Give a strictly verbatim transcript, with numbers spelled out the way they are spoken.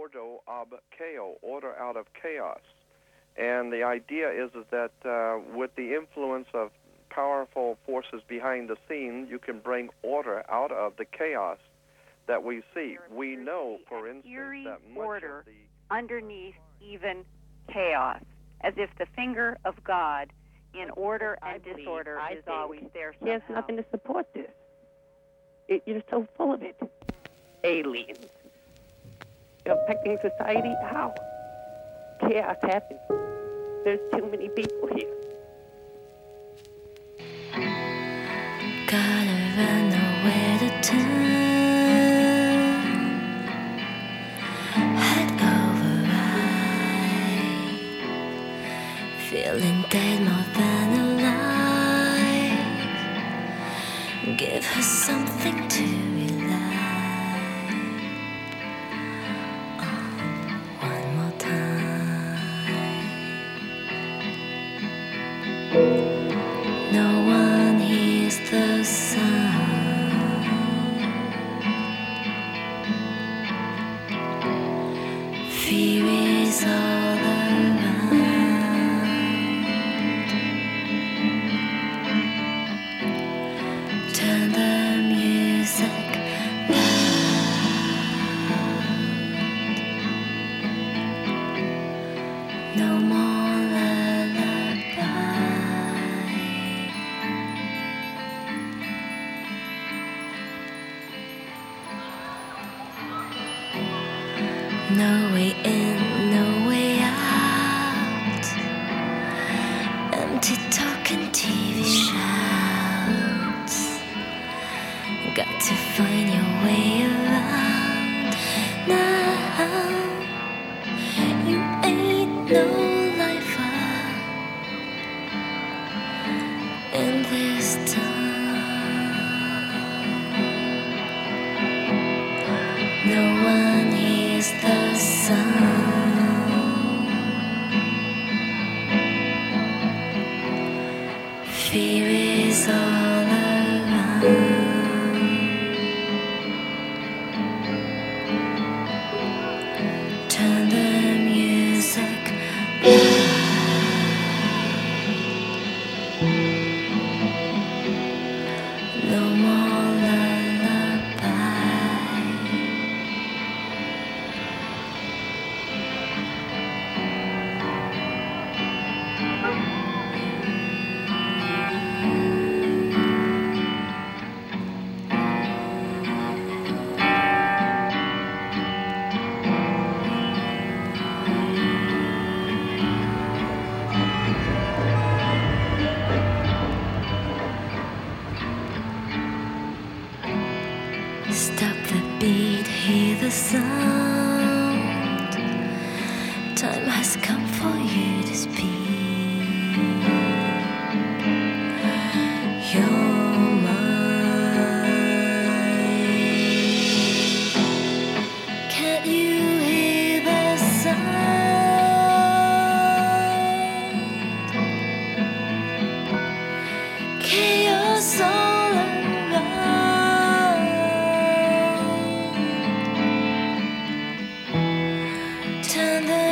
ordo ab chaos, order out of chaos. And the idea is, is that uh, with the influence of powerful forces behind the scenes, you can bring order out of the chaos that we see. We know, for instance, that much order of the underneath even chaos, as if the finger of God in order I and believe- disorder I is think always there He has somehow. nothing to support this. It, you're so full of it. Aliens. You're affecting society? How? Chaos happens. There's too many people here. Gotta run, nowhere to turn. Head over right. Feeling dead more than alive. Give her something to rely on one more time. No one hears the sound. Fear is all around. Turn the music loud. No more lullaby. No way in, no way out. Empty talking T V shouts. Got to find your way around now. You ain't no lifer in this town. No one hears the sound. Fear is all around. Turn the music loud. No more lullaby. Stop the beat, hear the sound. Time has come for you to speak. You're mine. Can't you hear the sound? Chaos all around. Turn the